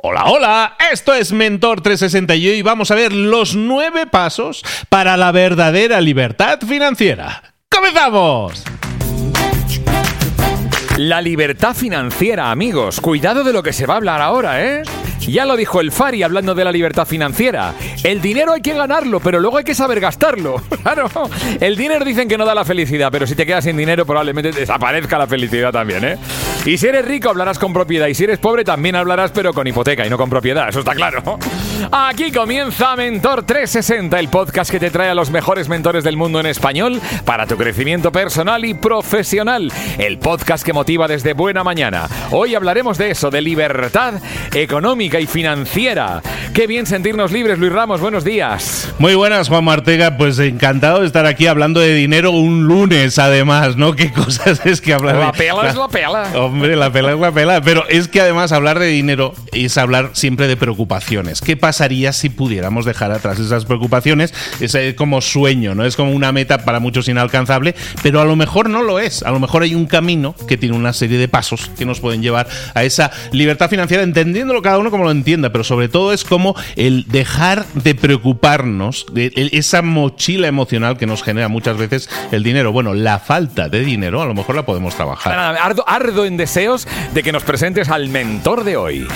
Hola, hola, esto es Mentor 360 y hoy vamos a ver los 9 pasos para la verdadera libertad financiera. ¡Comenzamos! La libertad financiera, amigos. Cuidado de lo que se va a hablar ahora, ¿eh? Ya lo dijo el Fari hablando de la libertad financiera. El dinero hay que ganarlo, pero luego hay que saber gastarlo. Claro, el dinero dicen que no da la felicidad, pero si te quedas sin dinero probablemente desaparezca la felicidad también, ¿eh? Y si eres rico hablarás con propiedad, y si eres pobre también hablarás, pero con hipoteca y no con propiedad, eso está claro. Aquí comienza Mentor 360, el podcast que te trae a los mejores mentores del mundo en español para tu crecimiento personal y profesional. El podcast que motiva desde buena mañana. Hoy hablaremos de eso, de libertad económica y financiera. Qué bien sentirnos libres, Luis Ramos, buenos días. Muy buenas, Juan Martega, pues encantado de estar aquí hablando de dinero un lunes, además, ¿no? ¿Qué cosas es que hablar La pela es la pela. Hombre, la pela es la pela, pero es que además hablar de dinero es hablar siempre de preocupaciones. ¿Qué pasaría si pudiéramos dejar atrás esas preocupaciones? Es como sueño, ¿no? Es como una meta para muchos inalcanzable, pero a lo mejor no lo es. A lo mejor hay un camino que tiene una serie de pasos que nos pueden llevar a esa libertad financiera, entendiéndolo cada uno como lo entienda, pero sobre todo es como el dejar de preocuparnos de esa mochila emocional que nos genera muchas veces el dinero. Bueno, la falta de dinero a lo mejor la podemos trabajar. Ardo en deseos de que nos presentes al mentor de hoy.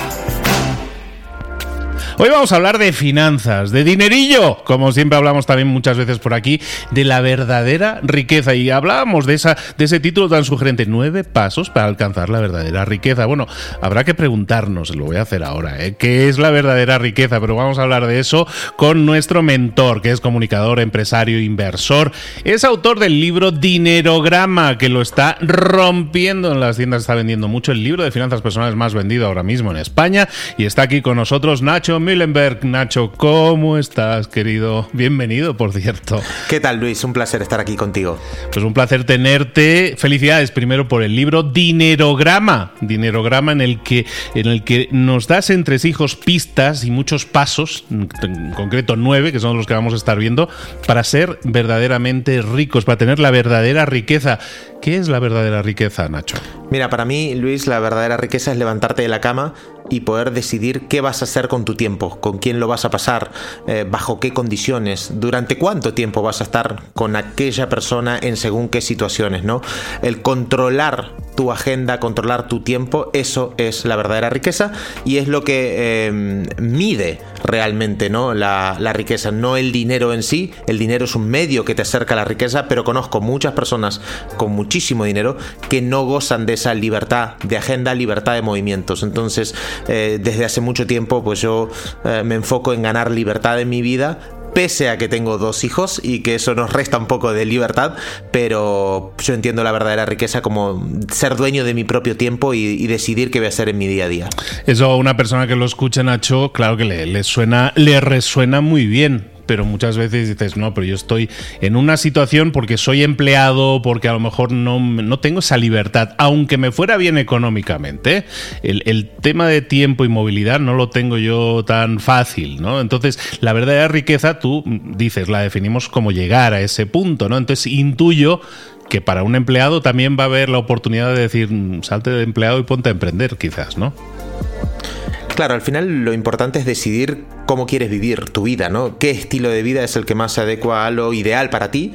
Hoy vamos a hablar de finanzas, de dinerillo, como siempre hablamos también muchas veces por aquí, de la verdadera riqueza. Y hablábamos de ese título tan sugerente, 9 pasos para alcanzar la verdadera riqueza. Bueno, habrá que preguntarnos, lo voy a hacer ahora, ¿qué es la verdadera riqueza? Pero vamos a hablar de eso con nuestro mentor, que es comunicador, empresario, inversor. Es autor del libro Dinerograma, que lo está rompiendo en las tiendas, está vendiendo mucho, el libro de finanzas personales más vendido ahora mismo en España. Y está aquí con nosotros Nacho Mühlenberg. Nacho, ¿cómo estás, querido? Bienvenido, por cierto. ¿Qué tal, Luis? Un placer estar aquí contigo. Pues un placer tenerte. Felicidades primero por el libro Dinerograma. Dinerograma en el que nos das entresijos, pistas y muchos pasos, en concreto 9, que son los que vamos a estar viendo, para ser verdaderamente ricos, para tener la verdadera riqueza. ¿Qué es la verdadera riqueza, Nacho? Mira, para mí, Luis, la verdadera riqueza es levantarte de la cama y poder decidir qué vas a hacer con tu tiempo, con quién lo vas a pasar, bajo qué condiciones, durante cuánto tiempo vas a estar con aquella persona en según qué situaciones, ¿no? El controlar tu agenda, controlar tu tiempo, eso es la verdadera riqueza y es lo que mide realmente, ¿no? La riqueza, no el dinero en sí. El dinero es un medio que te acerca a la riqueza, pero conozco muchas personas con muchísimo dinero que no gozan de esa libertad de agenda, libertad de movimientos. Entonces, desde hace mucho tiempo, pues yo me enfoco en ganar libertad en mi vida, pese a que tengo 2 hijos y que eso nos resta un poco de libertad, pero yo entiendo la verdadera riqueza como ser dueño de mi propio tiempo y decidir qué voy a hacer en mi día a día. Eso a una persona que lo escucha, Nacho, claro que le resuena muy bien. Pero muchas veces dices, no, pero yo estoy en una situación porque soy empleado, porque a lo mejor no tengo esa libertad, aunque me fuera bien económicamente. El tema de tiempo y movilidad no lo tengo yo tan fácil, ¿no? Entonces, la verdadera riqueza, tú dices, la definimos como llegar a ese punto, ¿no? Entonces, intuyo que para un empleado también va a haber la oportunidad de decir, salte de empleado y ponte a emprender, quizás, ¿no? Claro, al final lo importante es decidir cómo quieres vivir tu vida, ¿no? ¿Qué estilo de vida es el que más se adecua a lo ideal para ti?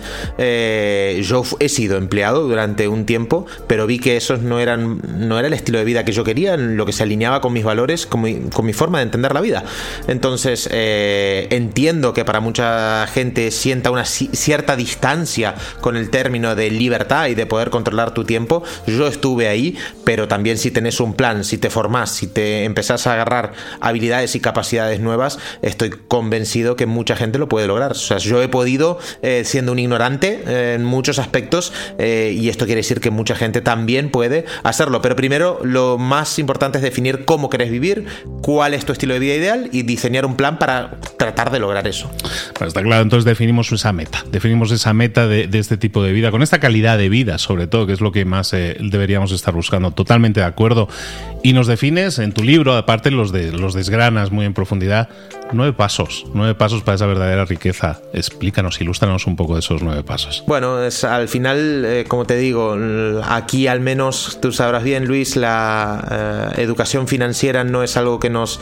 Yo he sido empleado durante un tiempo, pero vi que eso no era el estilo de vida que yo quería, lo que se alineaba con mis valores, con mi forma de entender la vida. Entonces, entiendo que para mucha gente sienta una cierta distancia con el término de libertad y de poder controlar tu tiempo. Yo estuve ahí, pero también si tenés un plan, si te formás, si te empezás a agarrar habilidades y capacidades nuevas, estoy convencido que mucha gente lo puede lograr. O sea, yo he podido, siendo un ignorante en muchos aspectos, y esto quiere decir que mucha gente también puede hacerlo. Pero primero, lo más importante es definir cómo querés vivir, cuál es tu estilo de vida ideal y diseñar un plan para tratar de lograr eso. Bueno, está claro, entonces definimos esa meta de este tipo de vida, con esta calidad de vida, sobre todo, que es lo que más deberíamos estar buscando. Totalmente de acuerdo. Y nos defines en tu libro, aparte los desgranas muy en profundidad, 9 pasos para esa verdadera riqueza. Explícanos, ilústranos un poco de esos 9 pasos. Bueno, al final, como te digo, aquí al menos tú sabrás bien, Luis, la educación financiera no es algo que nos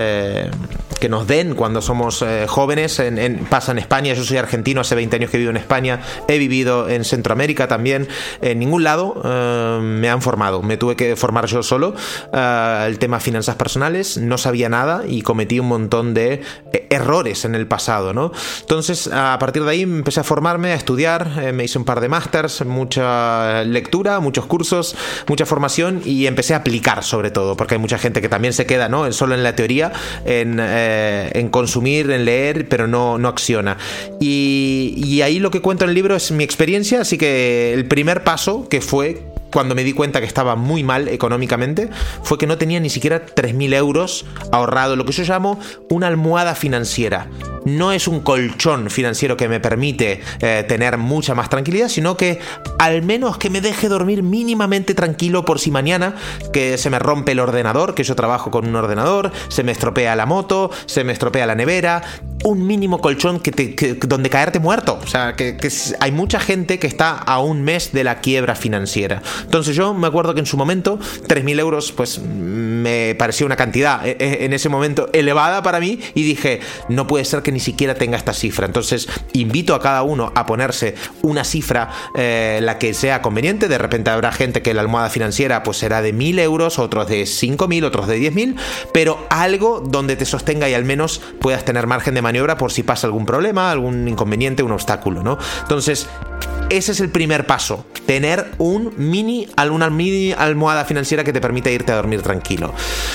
den cuando somos jóvenes. Pasa en España, yo soy argentino, hace 20 años que vivo en España, he vivido en Centroamérica también. En ningún lado me han formado, me tuve que formar yo solo. El tema finanzas personales, no sabía nada y cometí un montón de errores en el pasado, ¿no? Entonces, a partir de ahí empecé a formarme, a estudiar, me hice un par de másters, mucha lectura, muchos cursos, mucha formación y empecé a aplicar sobre todo, porque hay mucha gente que también se queda, ¿no?, solo en la teoría, en consumir, en leer, pero no acciona. Y ahí lo que cuento en el libro es mi experiencia, así que el primer paso, que fue cuando me di cuenta que estaba muy mal económicamente, fue que no tenía ni siquiera 3.000 euros ahorrado, lo que yo llamo una almohada financiera. No es un colchón financiero que me permite tener mucha más tranquilidad, sino que al menos que me deje dormir mínimamente tranquilo por si mañana que se me rompe el ordenador, que yo trabajo con un ordenador, se me estropea la moto, se me estropea la nevera. Un mínimo colchón donde caerte muerto. O sea, que hay mucha gente que está a un mes de la quiebra financiera. Entonces yo me acuerdo que en su momento 3.000 euros pues me parecía una cantidad en ese momento elevada para mí y dije, no puede ser que ni siquiera tenga esta cifra. Entonces invito a cada uno a ponerse una cifra, la que sea conveniente. De repente habrá gente que la almohada financiera pues será de 1.000 euros, otros de 5.000, otros de 10.000, pero algo donde te sostenga y al menos puedas tener margen de maniobra por si pasa algún problema, algún inconveniente, un obstáculo, ¿no? Entonces, ese es el primer paso, tener una mini almohada financiera que te permita irte a dormir tranquilo.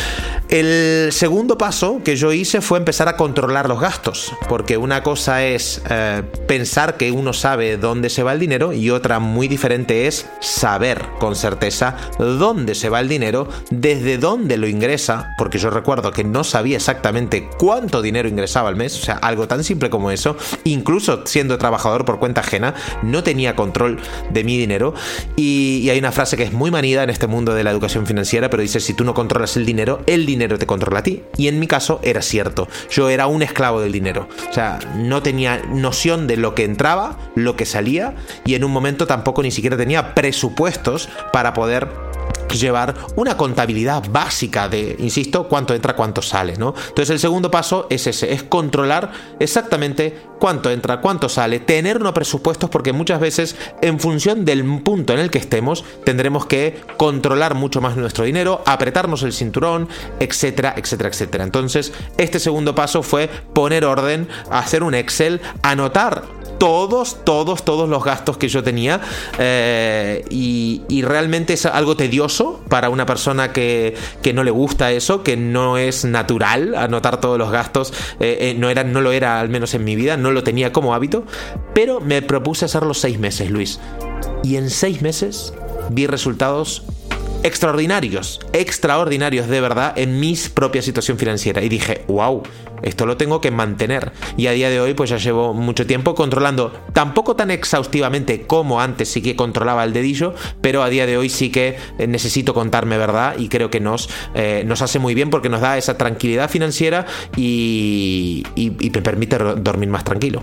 El segundo paso que yo hice fue empezar a controlar los gastos, porque una cosa es pensar que uno sabe dónde se va el dinero y otra muy diferente es saber con certeza dónde se va el dinero, desde dónde lo ingresa, porque yo recuerdo que no sabía exactamente cuánto dinero ingresaba al mes, o sea, algo tan simple como eso. Incluso siendo trabajador por cuenta ajena, no tenía control de mi dinero. Y hay una frase que es muy manida en este mundo de la educación financiera, pero dice, si tú no controlas el dinero te controla a ti. Y en mi caso era cierto, yo era un esclavo del dinero, o sea, no tenía noción de lo que entraba, lo que salía, y en un momento tampoco ni siquiera tenía presupuestos para poder llevar una contabilidad básica de, insisto, cuánto entra, cuánto sale, ¿no? Entonces el segundo paso es ese, es controlar exactamente cuánto entra, cuánto sale, tener unos presupuestos, porque muchas veces en función del punto en el que estemos tendremos que controlar mucho más nuestro dinero, apretarnos el cinturón, etcétera, etcétera, etcétera. Entonces este segundo paso fue poner orden, hacer un Excel, anotar todos los gastos que yo tenía, y realmente es algo tedioso para una persona que no le gusta eso, que no es natural anotar todos los gastos. No lo era, al menos en mi vida, no lo tenía como hábito, pero me propuse hacerlo 6 meses, Luis, y en 6 meses vi resultados extraordinarios de verdad en mi propia situación financiera, y dije, wow, esto lo tengo que mantener. Y a día de hoy pues ya llevo mucho tiempo controlando, tampoco tan exhaustivamente como antes sí que controlaba el dedillo, pero a día de hoy sí que necesito contarme, ¿verdad? Y creo que nos hace muy bien, porque nos da esa tranquilidad financiera y me permite dormir más tranquilo.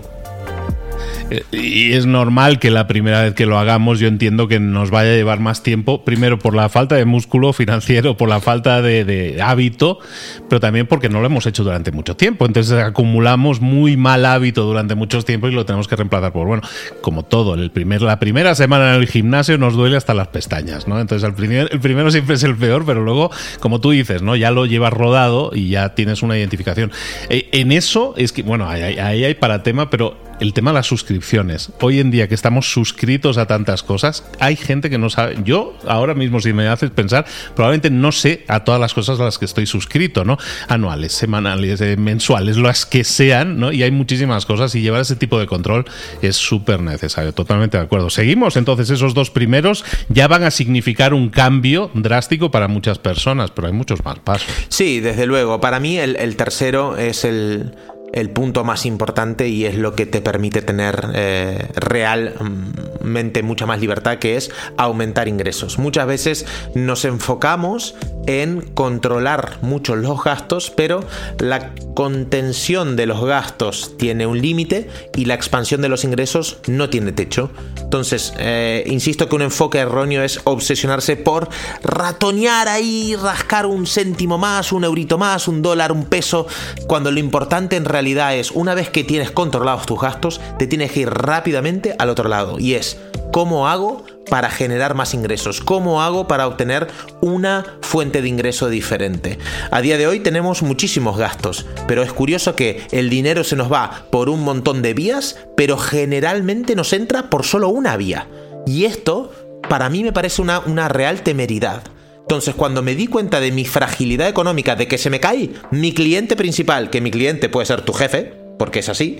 Y es normal que la primera vez que lo hagamos, yo entiendo que nos vaya a llevar más tiempo, primero por la falta de músculo financiero, por la falta de hábito, pero también porque no lo hemos hecho durante mucho tiempo. Entonces acumulamos muy mal hábito durante mucho tiempo y lo tenemos que reemplazar por, bueno, como todo, la primera semana en el gimnasio nos duele hasta las pestañas, ¿no? Entonces el primero siempre es el peor, pero luego, como tú dices, ¿no?, ya lo llevas rodado y ya tienes una identificación. En eso es que, bueno, ahí hay para tema, pero el tema de las suscripciones. Hoy en día que estamos suscritos a tantas cosas, hay gente que no sabe. Yo ahora mismo, si me haces pensar, probablemente no sé a todas las cosas a las que estoy suscrito, ¿no? Anuales, semanales, mensuales, las que sean, ¿no? Y hay muchísimas cosas, y llevar ese tipo de control es súper necesario. Totalmente de acuerdo. Seguimos, entonces esos 2 primeros ya van a significar un cambio drástico para muchas personas, pero hay muchos más pasos. Sí, desde luego. Para mí el tercero es el punto más importante y es lo que te permite tener real mente mucha más libertad, que es aumentar ingresos. Muchas veces nos enfocamos en controlar mucho los gastos, pero la contención de los gastos tiene un límite y la expansión de los ingresos no tiene techo. Entonces, insisto que un enfoque erróneo es obsesionarse por ratonear ahí, rascar un céntimo más, un eurito más, un dólar, un peso, cuando lo importante en realidad es, una vez que tienes controlados tus gastos, te tienes que ir rápidamente al otro lado, y es, ¿cómo hago para generar más ingresos? ¿Cómo hago para obtener una fuente de ingreso diferente? A día de hoy tenemos muchísimos gastos, pero es curioso que el dinero se nos va por un montón de vías, pero generalmente nos entra por solo una vía. Y esto, para mí, me parece una real temeridad. Entonces, cuando me di cuenta de mi fragilidad económica, de que se me cae mi cliente principal, que mi cliente puede ser tu jefe, porque es así,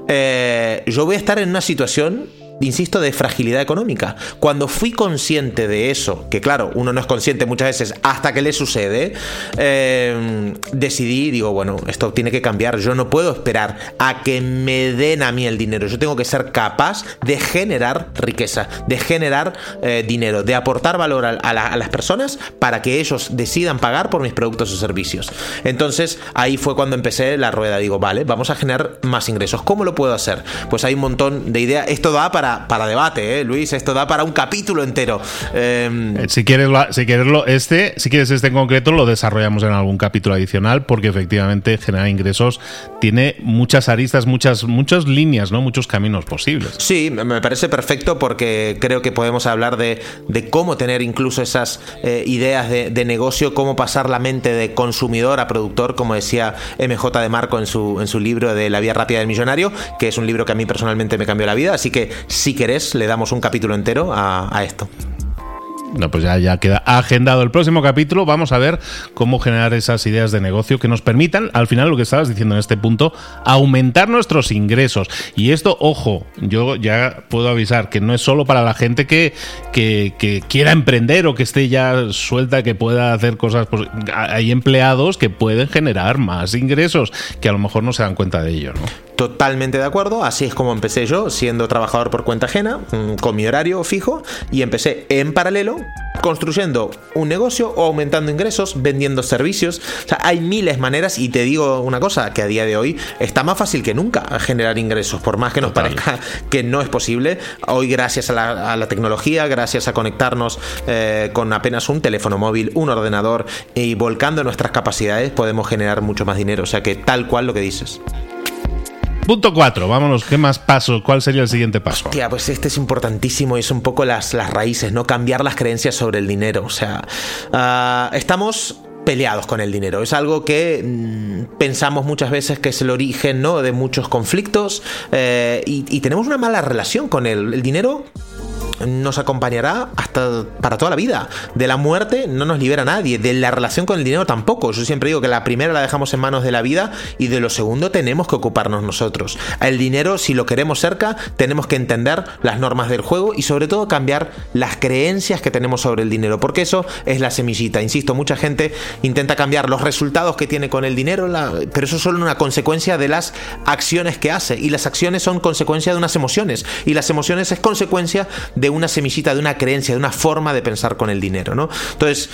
yo voy a estar en una situación, insisto, de fragilidad económica. Cuando fui consciente de eso, que claro, uno no es consciente muchas veces hasta que le sucede, decidí, digo, bueno, esto tiene que cambiar. Yo no puedo esperar a que me den a mí el dinero. Yo tengo que ser capaz de generar riqueza, de generar dinero, de aportar valor a las personas para que ellos decidan pagar por mis productos o servicios. Entonces, ahí fue cuando empecé la rueda. Digo, vale, vamos a generar más ingresos. ¿Cómo lo puedo hacer? Pues hay un montón de ideas. Esto da para debate, Luis, esto da para un capítulo entero. Si quieres este en concreto, lo desarrollamos en algún capítulo adicional, porque efectivamente generar ingresos tiene muchas aristas, muchas líneas, ¿no? Muchos caminos posibles. Sí, me parece perfecto, porque creo que podemos hablar de cómo tener incluso esas ideas de negocio, cómo pasar la mente de consumidor a productor, como decía MJ de Marco en su libro de La vía rápida del millonario, que es un libro que a mí personalmente me cambió la vida. Así que, si querés, le damos un capítulo entero a esto. No, pues ya queda agendado el próximo capítulo. Vamos a ver cómo generar esas ideas de negocio que nos permitan, al final, lo que estabas diciendo en este punto, aumentar nuestros ingresos. Y esto, ojo, yo ya puedo avisar que no es solo para la gente que quiera emprender o que esté ya suelta, que pueda hacer cosas. Pues hay empleados que pueden generar más ingresos, que a lo mejor no se dan cuenta de ello, ¿no? Totalmente de acuerdo, así es como empecé yo, siendo trabajador por cuenta ajena, con mi horario fijo, y empecé en paralelo construyendo un negocio o aumentando ingresos, vendiendo servicios. O sea, hay miles de maneras, y te digo una cosa, que a día de hoy está más fácil que nunca generar ingresos, por más que nos parezca que no es posible. Hoy, gracias a la tecnología, gracias a conectarnos con apenas un teléfono móvil, un ordenador, y volcando nuestras capacidades, podemos generar mucho más dinero. O sea que tal cual lo que dices. Punto 4, vámonos, ¿qué más paso? ¿Cuál sería el siguiente paso? Hostia, pues este es importantísimo y es un poco las raíces, ¿no? Cambiar las creencias sobre el dinero. O sea, estamos peleados con el dinero. Es algo que pensamos muchas veces que es el origen, ¿no?, de muchos conflictos, y tenemos una mala relación con él. El dinero nos acompañará hasta para toda la vida. De la muerte no nos libera nadie, de la relación con el dinero tampoco. Yo siempre digo que la primera la dejamos en manos de la vida, y de lo segundo tenemos que ocuparnos nosotros. El dinero, si lo queremos cerca, tenemos que entender las normas del juego y sobre todo cambiar las creencias que tenemos sobre el dinero, porque eso es la semillita. Insisto, mucha gente intenta cambiar los resultados que tiene con el dinero, pero eso es solo una consecuencia de las acciones que hace, y las acciones son consecuencia de unas emociones, y las emociones es consecuencia de una semillita, de una creencia, de una forma de pensar con el dinero, ¿no? Entonces,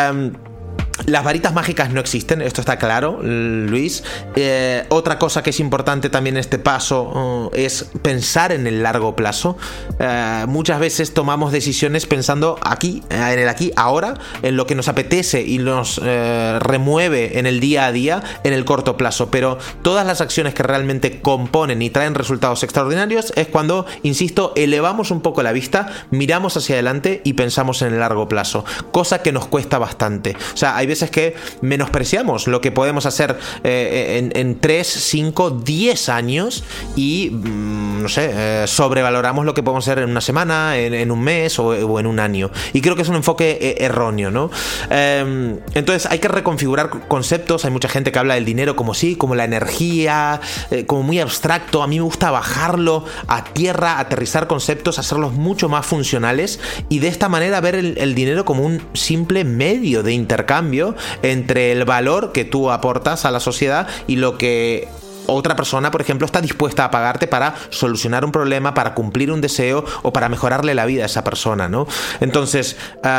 las varitas mágicas no existen, esto está claro, Luis. Otra cosa que es importante también en este paso es pensar en el largo plazo. Muchas veces tomamos decisiones pensando en el aquí, ahora, en lo que nos apetece y nos remueve en el día a día, en el corto plazo. Pero todas las acciones que realmente componen y traen resultados extraordinarios es cuando, insisto, elevamos un poco la vista, miramos hacia adelante y pensamos en el largo plazo, cosa que nos cuesta bastante. O sea, hay veces que menospreciamos lo que podemos hacer en 3, 5, 10 años y, no sé, sobrevaloramos lo que podemos hacer en una semana, en un mes o en un año. Y creo que es un enfoque erróneo, ¿no? Entonces hay que reconfigurar conceptos. Hay mucha gente que habla del dinero como la energía, como muy abstracto. A mí me gusta bajarlo a tierra, aterrizar conceptos, hacerlos mucho más funcionales y de esta manera ver el dinero como un simple medio de intercambio entre el valor que tú aportas a la sociedad y lo que otra persona, por ejemplo, está dispuesta a pagarte para solucionar un problema, para cumplir un deseo o para mejorarle la vida a esa persona, ¿no? Entonces,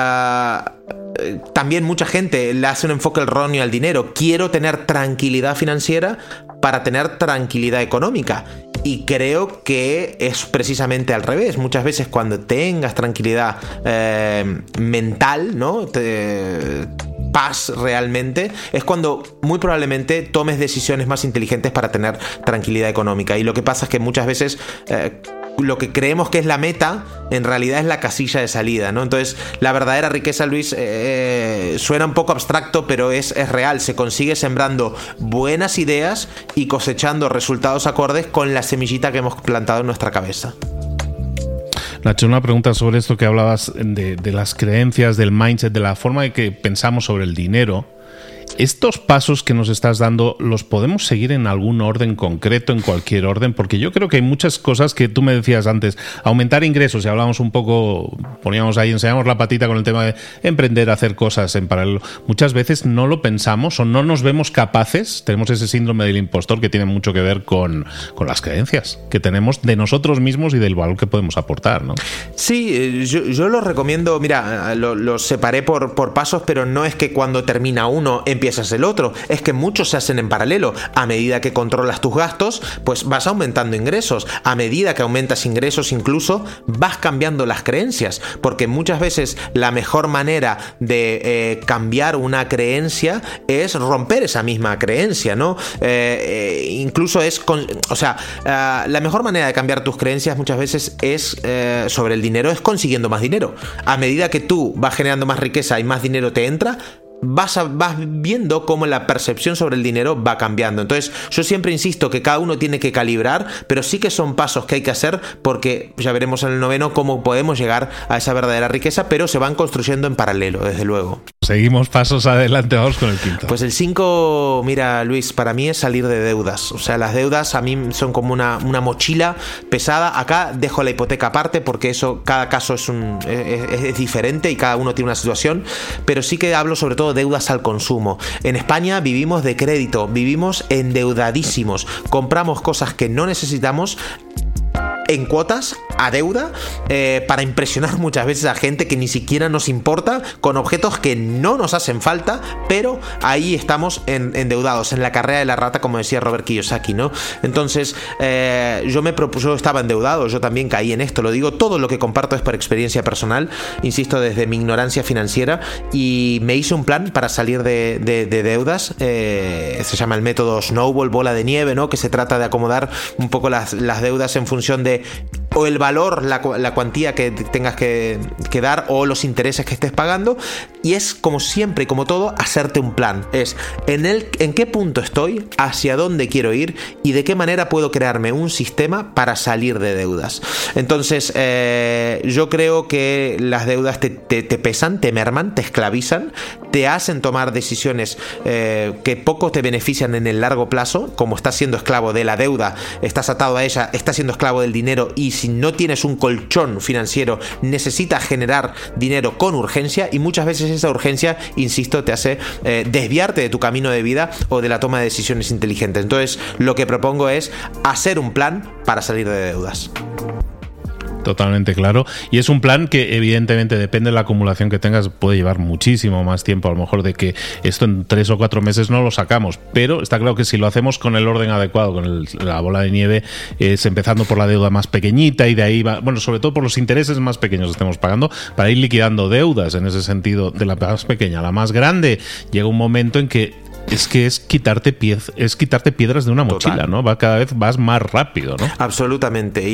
también mucha gente le hace un enfoque erróneo al dinero. Quiero tener tranquilidad financiera para tener tranquilidad económica. Y creo que es precisamente al revés. Muchas veces cuando tengas tranquilidad mental, ¿no? Paz realmente, es cuando muy probablemente tomes decisiones más inteligentes para tener tranquilidad económica. Y lo que pasa es que muchas veces lo que creemos que es la meta en realidad es la casilla de salida, ¿no? Entonces, la verdadera riqueza, Luis, suena un poco abstracto, pero es real. Se consigue sembrando buenas ideas y cosechando resultados acordes con la semillita que hemos plantado en nuestra cabeza. Nacho, una pregunta sobre esto que hablabas de las creencias, del mindset, de la forma de que pensamos sobre el dinero. ¿Estos pasos que nos estás dando los podemos seguir en algún orden concreto, en cualquier orden? Porque yo creo que hay muchas cosas que tú me decías antes. Aumentar ingresos, y hablamos un poco, poníamos ahí, enseñamos la patita con el tema de emprender, hacer cosas en paralelo. Muchas veces no lo pensamos o no nos vemos capaces. Tenemos ese síndrome del impostor que tiene mucho que ver con las creencias que tenemos de nosotros mismos y del valor que podemos aportar, ¿no? Sí, yo lo recomiendo. Mira, lo separé por pasos, pero no es que cuando termina uno empiezas el otro, es que muchos se hacen en paralelo. A medida que controlas tus gastos, pues vas aumentando ingresos. A medida que aumentas ingresos, incluso vas cambiando las creencias, porque muchas veces la mejor manera de cambiar una creencia es romper esa misma creencia, ¿no? Incluso la mejor manera de cambiar tus creencias muchas veces es sobre el dinero, es consiguiendo más dinero. A medida que tú vas generando más riqueza y más dinero te entra, vas viendo cómo la percepción sobre el dinero va cambiando. Entonces, yo siempre insisto que cada uno tiene que calibrar, pero sí que son pasos que hay que hacer, porque ya veremos en el 9º cómo podemos llegar a esa verdadera riqueza, pero se van construyendo en paralelo, desde luego. Seguimos pasos adelante, vamos con el 5. Pues el 5, mira, Luis, para mí es salir de deudas. O sea, las deudas a mí son como una mochila pesada. Acá dejo la hipoteca aparte, porque eso, cada caso es diferente y cada uno tiene una situación, pero sí que hablo sobre todo deudas al consumo. En España vivimos de crédito, vivimos endeudadísimos, compramos cosas que no necesitamos en cuotas, a deuda, para impresionar muchas veces a gente que ni siquiera nos importa, con objetos que no nos hacen falta, pero ahí estamos endeudados, en la carrera de la rata, como decía Robert Kiyosaki, ¿no? Entonces, yo estaba endeudado, yo también caí en esto, lo digo, todo lo que comparto es por experiencia personal, insisto, desde mi ignorancia financiera, y me hice un plan para salir de deudas, se llama el método Snowball, bola de nieve, ¿no? Que se trata de acomodar un poco las deudas en función de o el valor, la cuantía que tengas que dar, o los intereses que estés pagando. Y es, como siempre y como todo, hacerte un plan. Es en qué punto estoy, hacia dónde quiero ir y de qué manera puedo crearme un sistema para salir de deudas. Entonces, yo creo que las deudas te pesan, te merman, te esclavizan, te hacen tomar decisiones que poco te benefician en el largo plazo. Como estás siendo esclavo de la deuda, estás atado a ella, estás siendo esclavo del dinero, y si no tienes un colchón financiero, necesitas generar dinero con urgencia, y muchas veces esa urgencia, insisto, te hace desviarte de tu camino de vida o de la toma de decisiones inteligentes. Entonces, lo que propongo es hacer un plan para salir de deudas. Totalmente claro. Y es un plan que evidentemente depende de la acumulación que tengas, puede llevar muchísimo más tiempo, a lo mejor, de que esto en 3 o 4 meses no lo sacamos, pero está claro que si lo hacemos con el orden adecuado, con la bola de nieve, es empezando por la deuda más pequeñita y de ahí va, bueno, sobre todo por los intereses más pequeños que estemos pagando, para ir liquidando deudas. En ese sentido, de la más pequeña a la más grande, llega un momento en que es quitarte piedras de una mochila. Total. ¿No? Cada vez vas más rápido, ¿no? Absolutamente.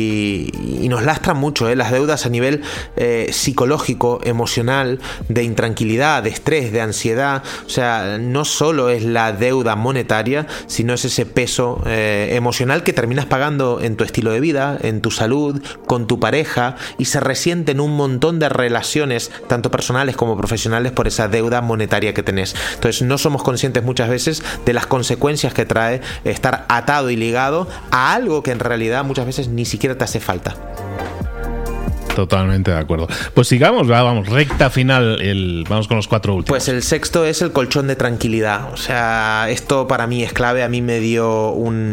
Y nos lastran mucho, las deudas a nivel psicológico, emocional, de intranquilidad, de estrés, de ansiedad. O sea, no solo es la deuda monetaria, sino es ese peso emocional que terminas pagando en tu estilo de vida, en tu salud, con tu pareja, y se resiente en un montón de relaciones, tanto personales como profesionales, por esa deuda monetaria que tenés. Entonces, no somos conscientes muchas veces de las consecuencias que trae estar atado y ligado a algo que en realidad muchas veces ni siquiera te hace falta. Totalmente de acuerdo. Pues sigamos, vamos, recta final, vamos con los 4 últimos. Pues el sexto es el colchón de tranquilidad. O sea, esto para mí es clave. A mí me dio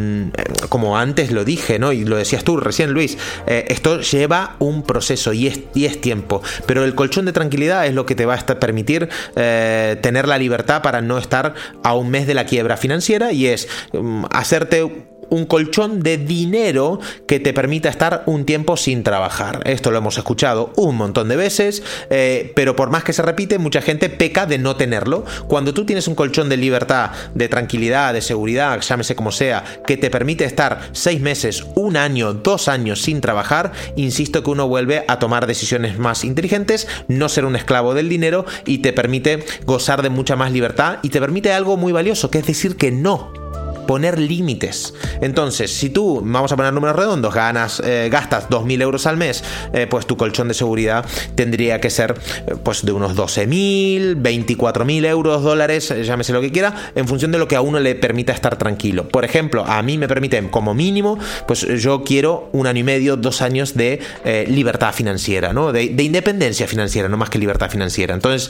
como antes lo dije, ¿no? Y lo decías tú recién, Luis, esto lleva un proceso y es tiempo. Pero el colchón de tranquilidad es lo que te va a permitir tener la libertad para no estar a un mes de la quiebra financiera, y es hacerte un colchón de dinero que te permita estar un tiempo sin trabajar. Esto lo hemos escuchado un montón de veces, pero por más que se repite, mucha gente peca de no tenerlo. Cuando tú tienes un colchón de libertad, de tranquilidad, de seguridad, llámese como sea, que te permite estar 6 meses, 1 año, 2 años sin trabajar, insisto que uno vuelve a tomar decisiones más inteligentes, no ser un esclavo del dinero, y te permite gozar de mucha más libertad, y te permite algo muy valioso, que es decir que no. Poner límites. Entonces, si tú, vamos a poner números redondos, gastas 2.000 euros al mes, pues tu colchón de seguridad tendría que ser pues de unos 12.000, 24.000 euros, dólares, llámese lo que quiera, en función de lo que a uno le permita estar tranquilo. Por ejemplo, a mí me permiten como mínimo, pues yo quiero 1 año y medio, 2 años de libertad financiera, ¿no? De independencia financiera, no más que libertad financiera. Entonces,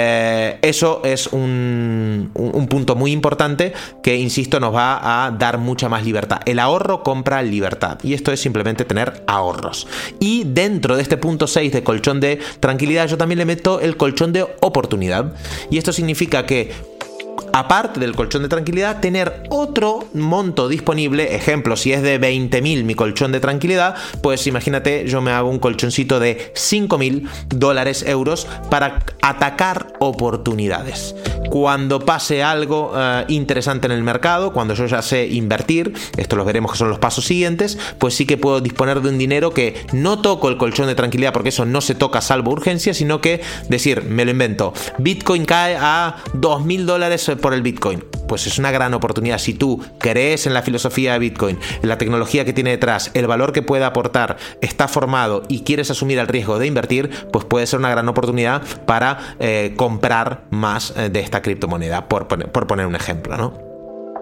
eso es un punto muy importante que, insisto, nos va a dar mucha más libertad. El ahorro compra libertad, y esto es simplemente tener ahorros. Y dentro de este punto 6 de colchón de tranquilidad, yo también le meto el colchón de oportunidad, y esto significa que, aparte del colchón de tranquilidad, tener otro monto disponible. Ejemplo, si es de 20.000 mi colchón de tranquilidad, pues imagínate, yo me hago un colchoncito de 5.000 dólares, euros, para atacar oportunidades. Cuando pase algo interesante en el mercado, cuando yo ya sé invertir, esto lo veremos que son los pasos siguientes, pues sí que puedo disponer de un dinero que no toco el colchón de tranquilidad, porque eso no se toca salvo urgencia, sino que decir, me lo invento, Bitcoin cae a 2.000 dólares por el Bitcoin. Pues es una gran oportunidad. Si tú crees en la filosofía de Bitcoin, en la tecnología que tiene detrás, el valor que puede aportar, está formado y quieres asumir el riesgo de invertir, pues puede ser una gran oportunidad para comprar más de esta criptomoneda, por poner un ejemplo, ¿no?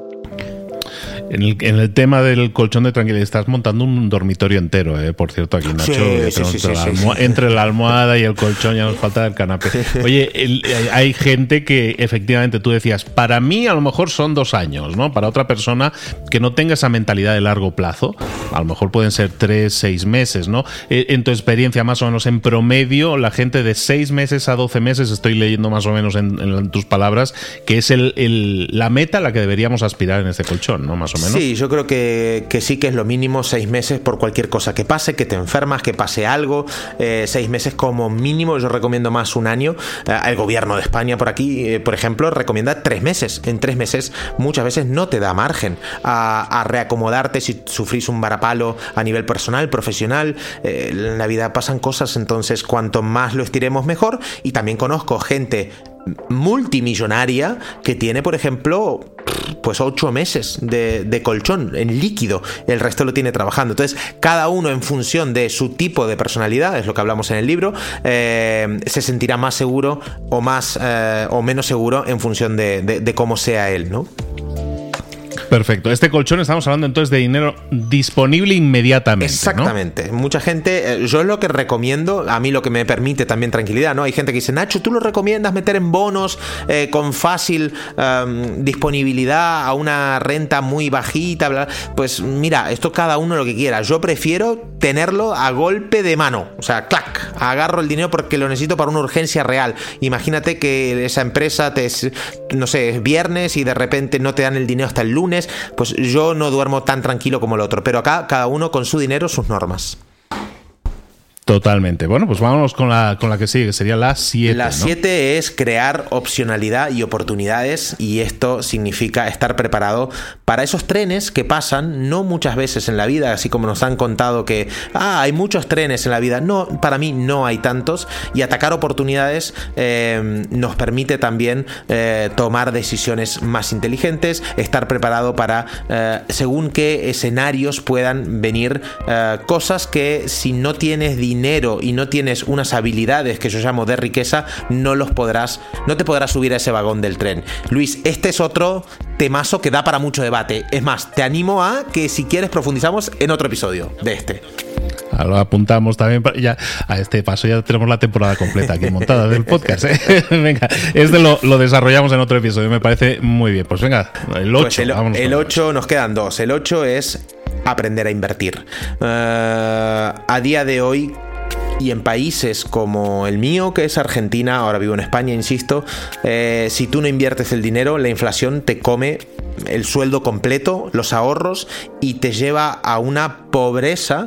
En el tema del colchón de tranquilidad, estás montando un dormitorio entero, por cierto, aquí, Nacho. Entre la almohada y el colchón ya nos falta el canapé. Oye, hay gente que efectivamente, tú decías, para mí a lo mejor son 2 años, ¿no? Para otra persona que no tenga esa mentalidad de largo plazo, a lo mejor pueden ser 3, 6 meses, ¿no? En tu experiencia, más o menos, en promedio, la gente de 6 meses a 12 meses, estoy leyendo más o menos en tus palabras, que es la meta a la que deberíamos aspirar en este colchón, ¿no? Más o menos. Sí, yo creo que sí, que es lo mínimo 6 meses por cualquier cosa que pase, que te enfermas, que pase algo. 6 meses como mínimo. Yo recomiendo más 1 año. El gobierno de España por aquí, por ejemplo, recomienda 3 meses. En 3 meses muchas veces no te da margen a reacomodarte si sufrís un varapalo a nivel personal, profesional. En la vida pasan cosas, entonces cuanto más lo estiremos mejor. Y también conozco gente multimillonaria que tiene, por ejemplo, pues 8 meses de colchón en líquido, el resto lo tiene trabajando. Entonces, cada uno, en función de su tipo de personalidad, es lo que hablamos en el libro, se sentirá más seguro o más o menos seguro en función de cómo sea él, ¿no? Perfecto. Este colchón, estamos hablando entonces de dinero disponible inmediatamente, exactamente, ¿no? Mucha gente, yo es lo que recomiendo, a mí lo que me permite también tranquilidad, ¿no? Hay gente que dice, Nacho, ¿tú lo recomiendas meter en bonos con fácil disponibilidad a una renta muy bajita? Bla, bla? Pues mira, esto cada uno lo que quiera. Yo prefiero tenerlo a golpe de mano, o sea, clac, agarro el dinero porque lo necesito para una urgencia real. Imagínate que esa empresa no sé, es viernes y de repente no te dan el dinero hasta el lunes. Pues yo no duermo tan tranquilo como el otro, pero acá cada uno con su dinero, sus normas. Totalmente. Bueno, pues vámonos con la que sigue, que sería la 7. La 7 es crear opcionalidad y oportunidades, y esto significa estar preparado para esos trenes que pasan no muchas veces en la vida, así como nos han contado que hay muchos trenes en la vida. No, para mí no hay tantos, y atacar oportunidades nos permite también tomar decisiones más inteligentes, estar preparado para según qué escenarios puedan venir cosas que, si no tienes dinero y no tienes unas habilidades que yo llamo de riqueza, no te podrás subir a ese vagón del tren. Luis, este es otro temazo que da para mucho debate. Es más, te animo a que, si quieres, profundizamos en otro episodio de este. Venga, lo apuntamos también. Ya a este paso ya tenemos la temporada completa aquí montada del podcast. Venga, lo desarrollamos en otro episodio, me parece muy bien. Pues venga, el 8. Pues el 8 nos quedan 2. El 8 es aprender a invertir. A día de hoy, y en países como el mío, que es Argentina, ahora vivo en España, insisto, si tú no inviertes el dinero, la inflación te come el sueldo completo, los ahorros, y te lleva a una pobreza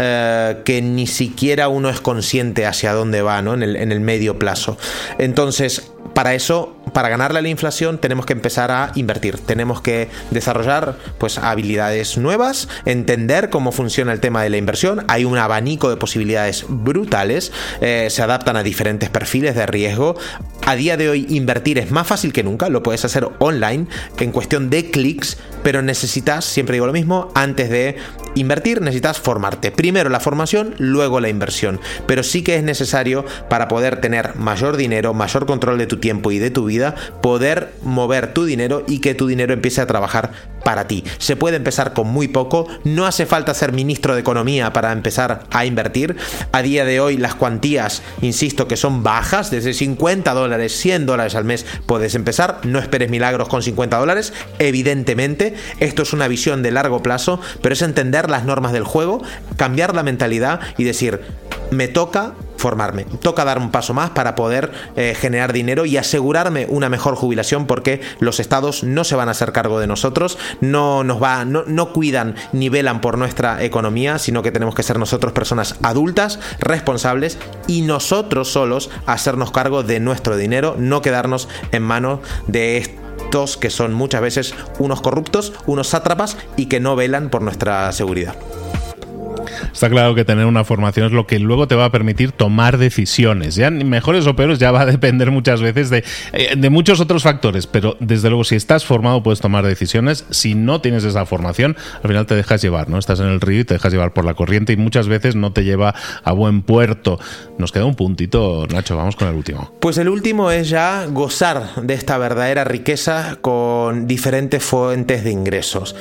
que ni siquiera uno es consciente hacia dónde va, ¿no? en el medio plazo. Entonces, para eso, para ganarle a la inflación, tenemos que empezar a invertir. Tenemos que desarrollar pues habilidades nuevas, entender cómo funciona el tema de la inversión. Hay un abanico de posibilidades brutales, se adaptan a diferentes perfiles de riesgo. A día de hoy, invertir es más fácil que nunca, lo puedes hacer online en cuestión de clics, pero necesitas, siempre digo lo mismo, antes de invertir necesitas formarte. Primero la formación, luego la inversión. Pero sí que es necesario, para poder tener mayor dinero, mayor control de tu tiempo y de tu vida, poder mover tu dinero y que tu dinero empiece a trabajar para ti. Se puede empezar con muy poco, no hace falta ser ministro de Economía para empezar a invertir. A día de hoy las cuantías, insisto, que son bajas, desde $50, $100 al mes puedes empezar. No esperes milagros con $50, evidentemente. Esto es una visión de largo plazo, pero es entender las normas del juego, cambiar la mentalidad y decir, me toca formarme, toca dar un paso más para poder generar dinero y asegurarme una mejor jubilación, porque los estados no se van a hacer cargo de nosotros, no cuidan ni velan por nuestra economía, sino que tenemos que ser nosotros personas adultas, responsables, y nosotros solos hacernos cargo de nuestro dinero, no quedarnos en manos de estos que son muchas veces unos corruptos, unos sátrapas y que no velan por nuestra seguridad. Está claro que tener una formación es lo que luego te va a permitir tomar decisiones. Ya mejores o peores ya va a depender muchas veces de muchos otros factores, pero desde luego si estás formado puedes tomar decisiones. Si no tienes esa formación, al final te dejas llevar, ¿no? Estás en el río y te dejas llevar por la corriente y muchas veces no te lleva a buen puerto. Nos queda un puntito, Nacho, vamos con el último. Pues el último es ya gozar de esta verdadera riqueza con diferentes fuentes de ingresos.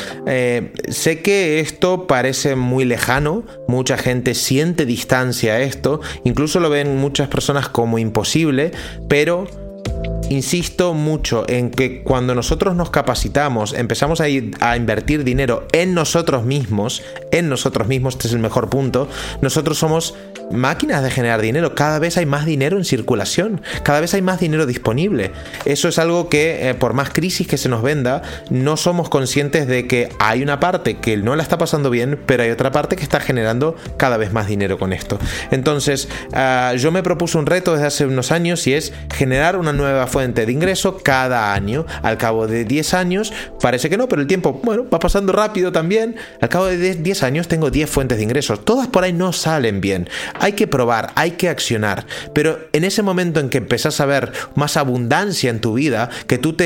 Sé que esto parece muy lejano, mucha gente siente distancia a esto, incluso lo ven muchas personas como imposible, pero insisto mucho en que cuando nosotros nos capacitamos, empezamos a invertir dinero en nosotros mismos, este es el mejor punto, nosotros somos máquinas de generar dinero. Cada vez hay más dinero en circulación, cada vez hay más dinero disponible. Eso es algo que por más crisis que se nos venda, no somos conscientes de que hay una parte que no la está pasando bien, pero hay otra parte que está generando cada vez más dinero con esto. Entonces yo me propuse un reto desde hace unos años, y es generar una nueva fuente de ingreso cada año. Al cabo de 10 años, parece que no, pero el tiempo, bueno, va pasando rápido también. Al cabo de 10 años tengo 10 fuentes de ingresos. Todas por ahí no salen bien. Hay que probar, hay que accionar. Pero en ese momento en que empezás a ver más abundancia en tu vida, que tú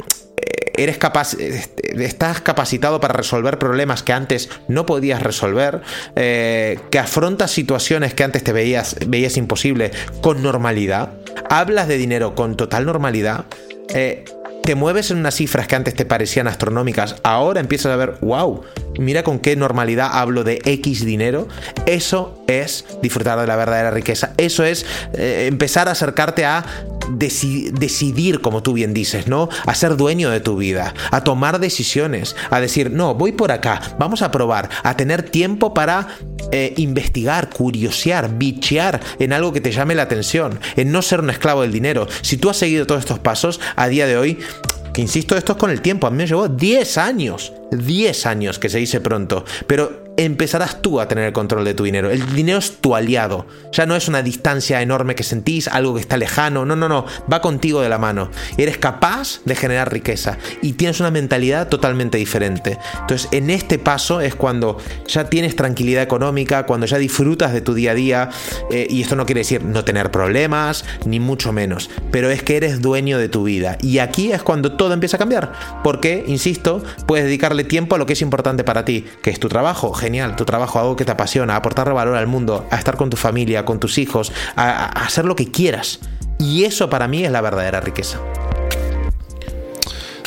estás capacitado para resolver problemas que antes no podías resolver, que afrontas situaciones que antes te veías imposible con normalidad, hablas de dinero con total normalidad, te mueves en unas cifras que antes te parecían astronómicas, ahora empiezas a ver, wow, mira con qué normalidad hablo de X dinero. Eso es disfrutar de la verdadera riqueza. Eso es empezar a acercarte a decidir, como tú bien dices, ¿no? A ser dueño de tu vida, a tomar decisiones, a decir, no, voy por acá, vamos a probar, a tener tiempo para investigar, curiosear, bichear en algo que te llame la atención, en no ser un esclavo del dinero. Si tú has seguido todos estos pasos, a día de hoy, que insisto, esto es con el tiempo, a mí me llevó 10 años, que se dice pronto, pero empezarás tú a tener el control de tu dinero. El dinero es tu aliado, ya no es una distancia enorme que sentís, algo que está lejano, no, va contigo de la mano. Eres capaz de generar riqueza y tienes una mentalidad totalmente diferente. Entonces, en este paso es cuando ya tienes tranquilidad económica, cuando ya disfrutas de tu día a día, y esto no quiere decir no tener problemas, ni mucho menos, pero es que eres dueño de tu vida, y aquí es cuando todo empieza a cambiar, porque, insisto, puedes dedicarle tiempo a lo que es importante para ti, que es tu trabajo. Genial, tu trabajo, algo que te apasiona, a aportarle valor al mundo, a estar con tu familia, con tus hijos, a hacer lo que quieras. Y eso para mí es la verdadera riqueza.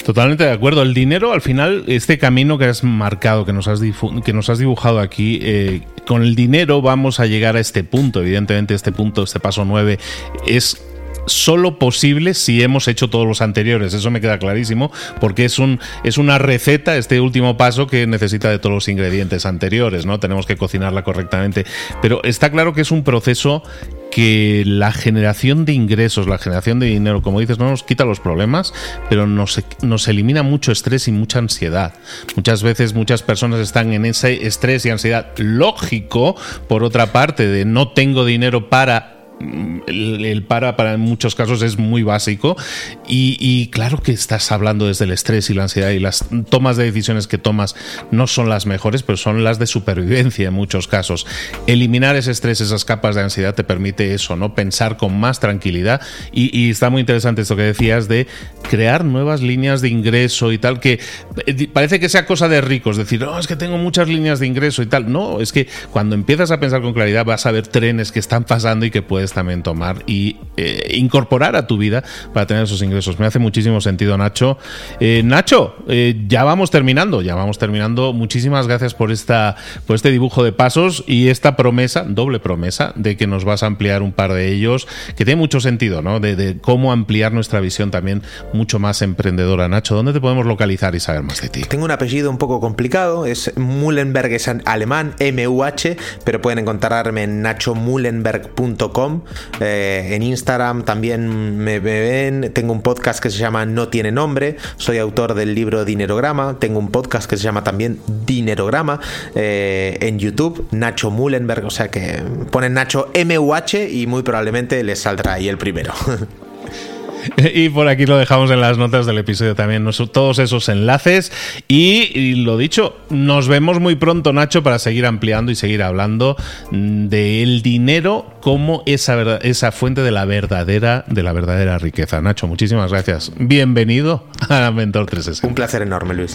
Totalmente de acuerdo. El dinero, al final, este camino que has marcado, que nos has dibujado aquí, con el dinero vamos a llegar a este punto. Evidentemente, este paso 9, es solo posible si hemos hecho todos los anteriores. Eso me queda clarísimo, porque es una receta, este último paso, que necesita de todos los ingredientes anteriores, ¿no? Tenemos que cocinarla correctamente. Pero está claro que es un proceso que la generación de ingresos, la generación de dinero, como dices, no nos quita los problemas, pero nos elimina mucho estrés y mucha ansiedad. Muchas veces muchas personas están en ese estrés y ansiedad lógico, por otra parte, de no tengo dinero para... El para en muchos casos es muy básico y claro que estás hablando desde el estrés y la ansiedad, y las tomas de decisiones que tomas no son las mejores, pero son las de supervivencia en muchos casos. Eliminar ese estrés, esas capas de ansiedad, te permite eso, ¿no? Pensar con más tranquilidad, y está muy interesante esto que decías de crear nuevas líneas de ingreso y tal, que parece que sea cosa de ricos, decir, no, es que tengo muchas líneas de ingreso y tal. No, es que cuando empiezas a pensar con claridad vas a ver trenes que están pasando y que puedes también tomar y incorporar a tu vida para tener esos ingresos. Me hace muchísimo sentido, Nacho. Nacho, ya vamos terminando. Muchísimas gracias por este dibujo de pasos y esta promesa, doble promesa, de que nos vas a ampliar un par de ellos, que tiene mucho sentido, ¿no? De cómo ampliar nuestra visión también mucho más emprendedora. Nacho, ¿dónde te podemos localizar y saber más de ti? Tengo un apellido un poco complicado, es Mullenberg, es alemán, M-U-H, pero pueden encontrarme en nachomullenberg.com. En Instagram también me ven. Tengo un podcast que se llama No Tiene Nombre. Soy autor del libro Dinerograma. Tengo un podcast que se llama también Dinerograma. En YouTube, Nacho Mullenberg. O sea que ponen Nacho M-U-H y muy probablemente les saldrá ahí el primero. Y por aquí lo dejamos en las notas del episodio también, todos esos enlaces. Y lo dicho, nos vemos muy pronto, Nacho, para seguir ampliando y seguir hablando del dinero como esa fuente de la verdadera riqueza. Nacho, muchísimas gracias. Bienvenido a Mentor 360. Un placer enorme, Luis.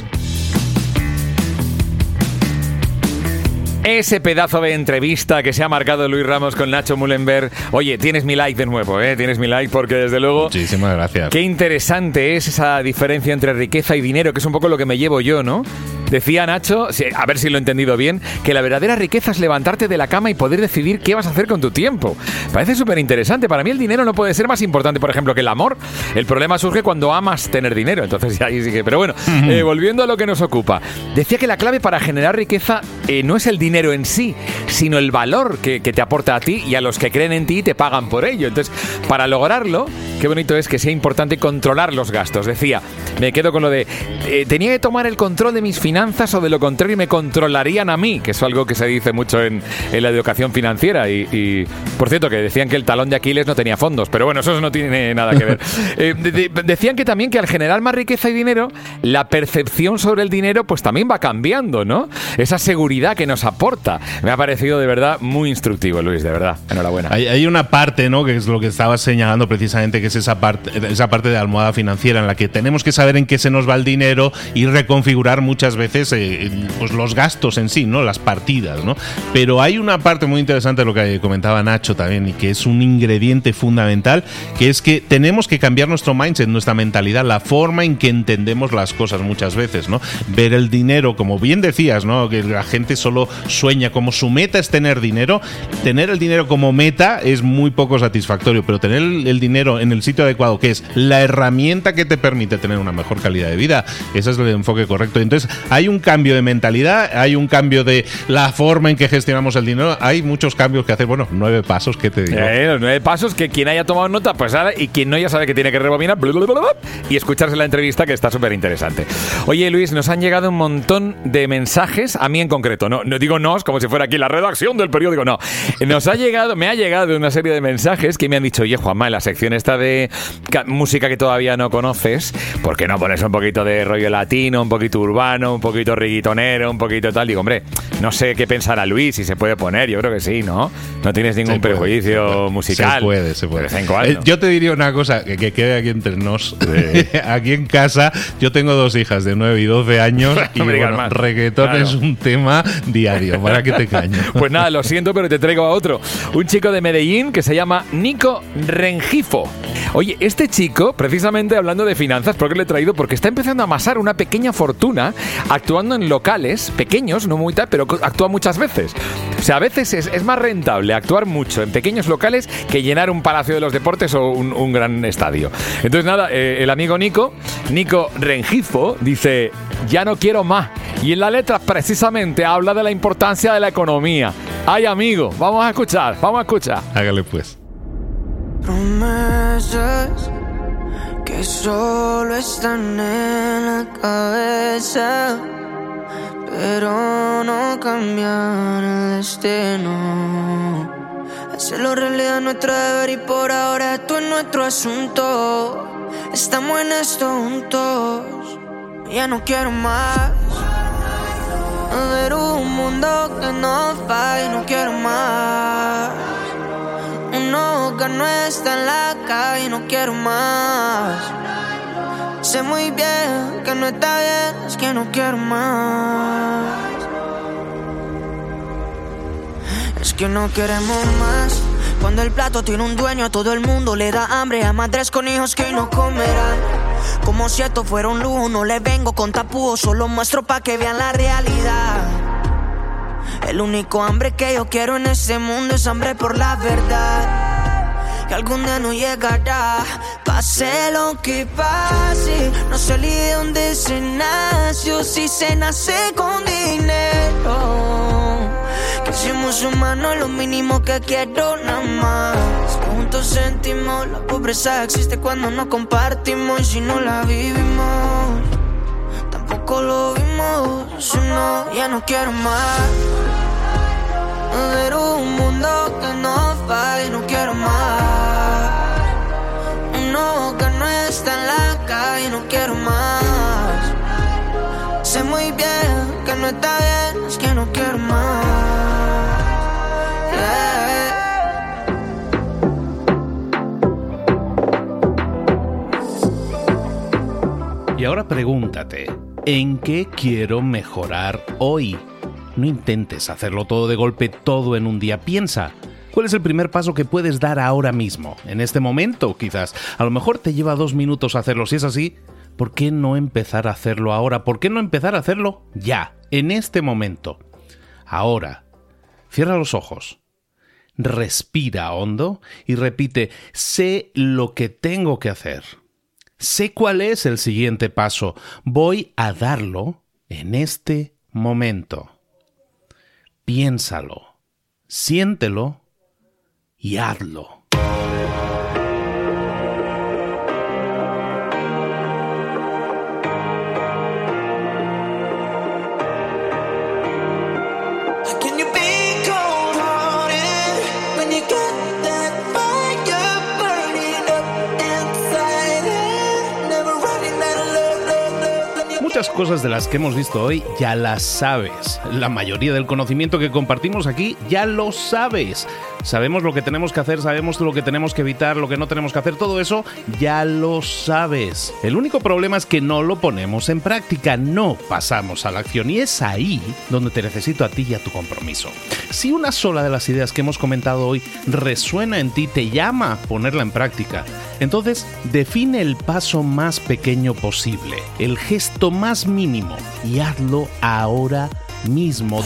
Ese pedazo de entrevista que se ha marcado Luis Ramos con Nacho Mullenberg. Oye, tienes mi like de nuevo, ¿eh? Tienes mi like porque, desde luego... Muchísimas gracias. Qué interesante es esa diferencia entre riqueza y dinero, que es un poco lo que me llevo yo, ¿no? Decía Nacho, a ver si lo he entendido bien, que la verdadera riqueza es levantarte de la cama y poder decidir qué vas a hacer con tu tiempo. Parece súper interesante. Para mí el dinero no puede ser más importante, por ejemplo, que el amor. El problema surge cuando amas tener dinero. Entonces ahí sí que... Pero bueno, volviendo a lo que nos ocupa. Decía que la clave para generar riqueza no es el dinero en sí, sino el valor que te aporta a ti y a los que creen en ti y te pagan por ello. Entonces, para lograrlo, qué bonito es que sea importante controlar los gastos. Decía, me quedo con lo de... tenía que tomar el control de mis finanzas, o de lo contrario me controlarían a mí, que es algo que se dice mucho en la educación financiera. Y por cierto, que decían que el talón de Aquiles no tenía fondos, pero bueno, eso no tiene nada que ver. Decían que también que al generar más riqueza y dinero, la percepción sobre el dinero pues también va cambiando, ¿no? Esa seguridad que nos aporta. Me ha parecido de verdad muy instructivo, Luis, de verdad. Enhorabuena. Hay una parte, ¿no?, que es lo que estabas señalando precisamente, que es esa parte de almohada financiera en la que tenemos que saber en qué se nos va el dinero y reconfigurar muchas veces pues los gastos en sí, ¿no?, las partidas, ¿no? Pero hay una parte muy interesante de lo que comentaba Nacho también, y que es un ingrediente fundamental, que es que tenemos que cambiar nuestro mindset, nuestra mentalidad, la forma en que entendemos las cosas muchas veces, ¿no? Ver el dinero, como bien decías, ¿no?, que la gente solo sueña, como su meta es tener dinero. Tener el dinero como meta es muy poco satisfactorio, pero tener el dinero en el sitio adecuado, que es la herramienta que te permite tener una mejor calidad de vida, ese es el enfoque correcto. Entonces, hay un cambio de mentalidad, hay un cambio de la forma en que gestionamos el dinero, hay muchos cambios que hacer. Bueno, 9 pasos, ¿qué te digo? Los 9 pasos que quien haya tomado nota, pues ahora, y quien no, ya sabe que tiene que rebobinar y escucharse la entrevista, que está súper interesante. Oye, Luis, nos han llegado un montón de mensajes, a mí en concreto, no digo nos como si fuera aquí la redacción del periódico, no. Me ha llegado una serie de mensajes que me han dicho, oye, Juanma, en la sección esta de música que todavía no conoces, ¿por qué no pones un poquito de rollo latino, un poquito urbano, un poquito reggaetonero, un poquito tal? Digo, hombre, no sé qué pensará Luis, si se puede poner, yo creo que sí, ¿no? No tienes ningún prejuicio musical. Se puede. De vez en cuando. Yo te diría una cosa, que quede aquí entre nos. Aquí en casa, yo tengo 2 hijas de 9 y 12 años y bueno, reggaetón es un tema diario, para que te caño. Pues nada, lo siento, pero te traigo a otro. Un chico de Medellín que se llama Nico Rengifo. Oye, este chico, precisamente hablando de finanzas, ¿por qué le he traído? Porque está empezando a amasar una pequeña fortuna actuando en locales pequeños, no muy tal, pero actúa muchas veces. O sea, a veces es más rentable actuar mucho en pequeños locales que llenar un Palacio de los Deportes o un gran estadio. Entonces nada, el amigo Nico Rengifo, dice: ya no quiero más. Y en la letra precisamente habla de la importancia de la economía. Ay, amigo, vamos a escuchar. Hágale pues. Promesas que solo están en la cabeza, pero no cambian el destino. Hacerlo realidad es nuestro deber y por ahora esto es nuestro asunto. Estamos en esto juntos, ya no quiero más. Ver un mundo que no falle, no quiero más. Uno que no está en la calle, no quiero más. Sé muy bien que no está bien, es que no quiero más. Es que no queremos más. Cuando el plato tiene un dueño, a todo el mundo le da hambre. A madres con hijos que no comerán. Como si esto fuera un lujo, no le vengo con tapujos, solo muestro pa' que vean la realidad. El único hambre que yo quiero en este mundo es hambre por la verdad. Que algún día no llegará, pase lo que pase. No salí de donde se nació, si se nace con dinero. Que somos humanos, lo mínimo que quiero nada más. Juntos sentimos, la pobreza existe cuando no compartimos. Y si no la vivimos, tampoco lo vimos. Si no, ya no quiero más. Ver un mundo que no falle, no quiero más. Uno que no está en la calle, no quiero más. Sé muy bien que no está bien, es que no quiero más. Y ahora pregúntate, ¿en qué quiero mejorar hoy? No intentes hacerlo todo de golpe, todo en un día. Piensa, ¿cuál es el primer paso que puedes dar ahora mismo? En este momento, quizás. A lo mejor te lleva 2 minutos hacerlo. Si es así, ¿por qué no empezar a hacerlo ahora? ¿Por qué no empezar a hacerlo ya, en este momento? Ahora, cierra los ojos, respira hondo y repite: sé lo que tengo que hacer. Sé cuál es el siguiente paso. Voy a darlo en este momento. Piénsalo, siéntelo y hazlo. Muchas cosas de las que hemos visto hoy ya las sabes. La mayoría del conocimiento que compartimos aquí ya lo sabes. Sabemos lo que tenemos que hacer, sabemos lo que tenemos que evitar, lo que no tenemos que hacer. Todo eso ya lo sabes. El único problema es que no lo ponemos en práctica, no pasamos a la acción. Y es ahí donde te necesito a ti y a tu compromiso. Si una sola de las ideas que hemos comentado hoy resuena en ti, te llama a ponerla en práctica, entonces define el paso más pequeño posible, el gesto más mínimo, y hazlo ahora mismo.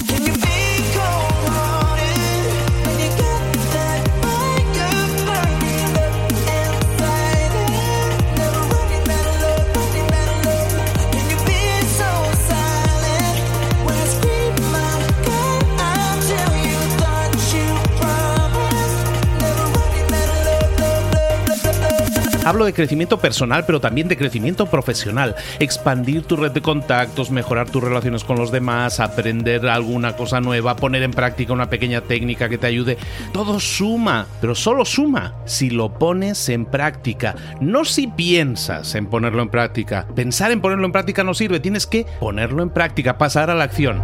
Hablo de crecimiento personal, pero también de crecimiento profesional. Expandir tu red de contactos, mejorar tus relaciones con los demás, aprender alguna cosa nueva, poner en práctica una pequeña técnica que te ayude. Todo suma, pero solo suma si lo pones en práctica. No si piensas en ponerlo en práctica. Pensar en ponerlo en práctica no sirve. Tienes que ponerlo en práctica, pasar a la acción.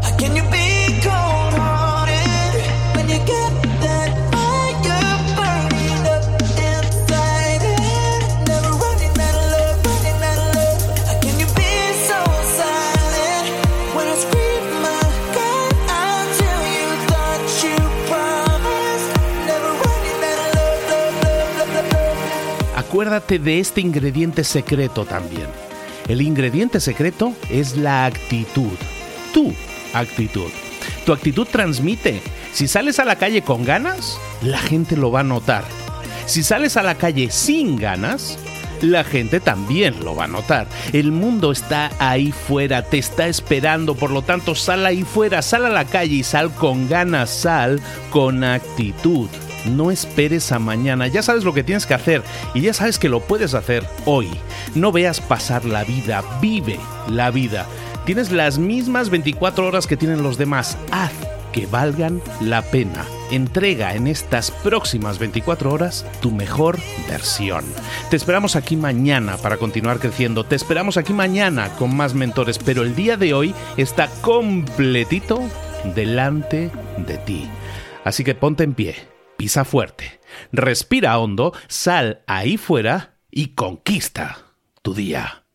acuérdate de este ingrediente secreto también. El ingrediente secreto es la actitud. Tu actitud. Tu actitud transmite. Si sales a la calle con ganas, la gente lo va a notar. Si sales a la calle sin ganas, la gente también lo va a notar. El mundo está ahí fuera, te está esperando, por lo tanto sal ahí fuera, sal a la calle y sal con ganas, sal con actitud. No esperes a mañana, ya sabes lo que tienes que hacer y ya sabes que lo puedes hacer hoy. No veas pasar la vida, vive la vida. Tienes las mismas 24 horas que tienen los demás, haz que valgan la pena. Entrega en estas próximas 24 horas tu mejor versión. Te esperamos aquí mañana para continuar creciendo. Te esperamos aquí mañana con más mentores, pero el día de hoy está completito delante de ti. Así que ponte en pie, pisa fuerte, respira hondo, sal ahí fuera y conquista tu día.